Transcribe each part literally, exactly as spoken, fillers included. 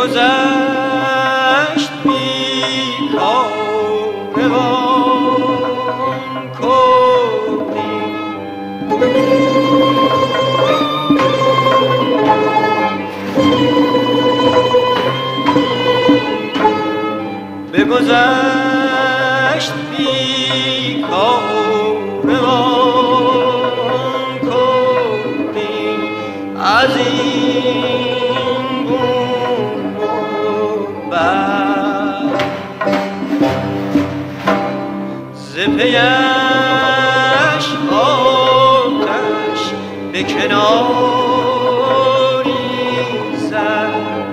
بگذشت بی کاروان کردی بگذشت بی کاروان کردی از این بوم و بر ز پیش آتش به کناری زد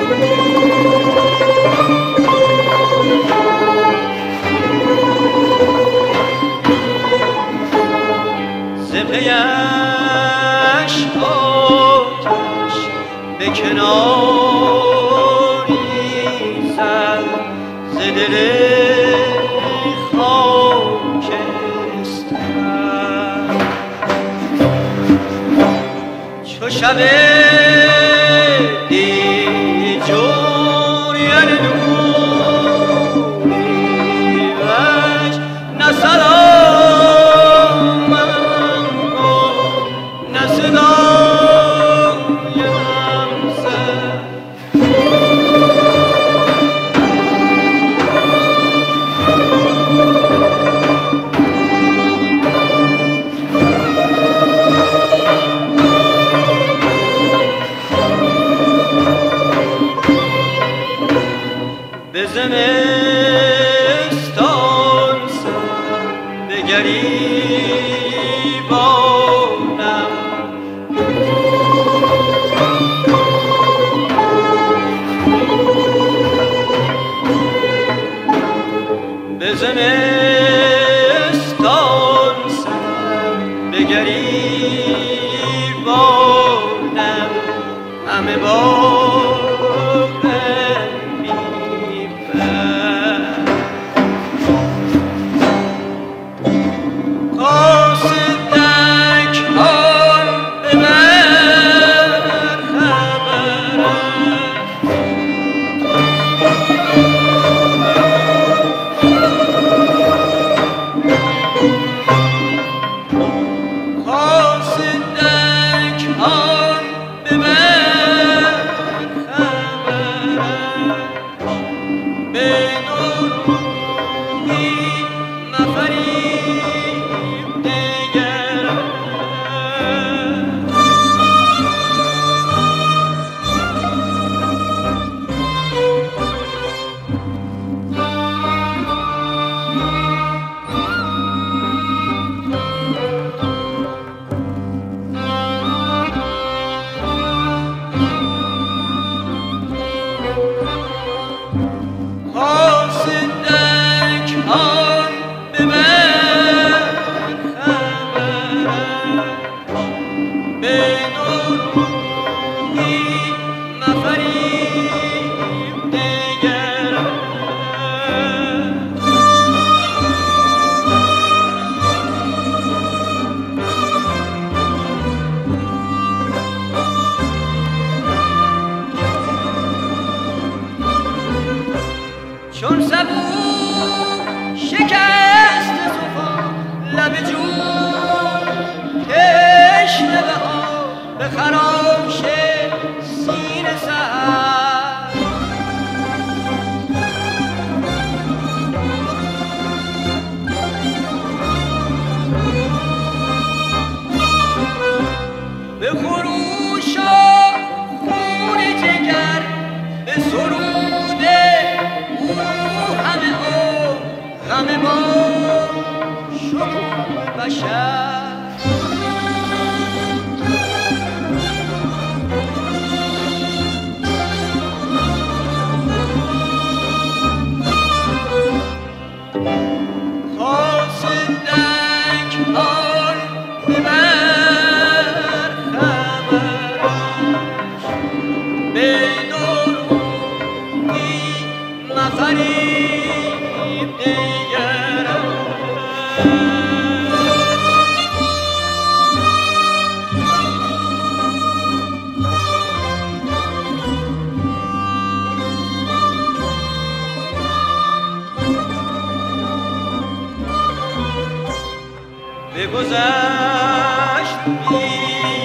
ز پیش آتش به کناری زد ز دل خاکستر چو شب دیجوریان نوری وش نه سلام نه صدایم زد به زمستان سر به گریبانم به زمستان سر به گریبانم همه باغ چون سبو شکست طوفان لب جون تشنه به آب به خراش سینه سر به خروش و خون جگر به سرود او همه او غم ما شکوه بشر خواستنک آن ببر خبرش به درودی مفریب دیگرش گشت بی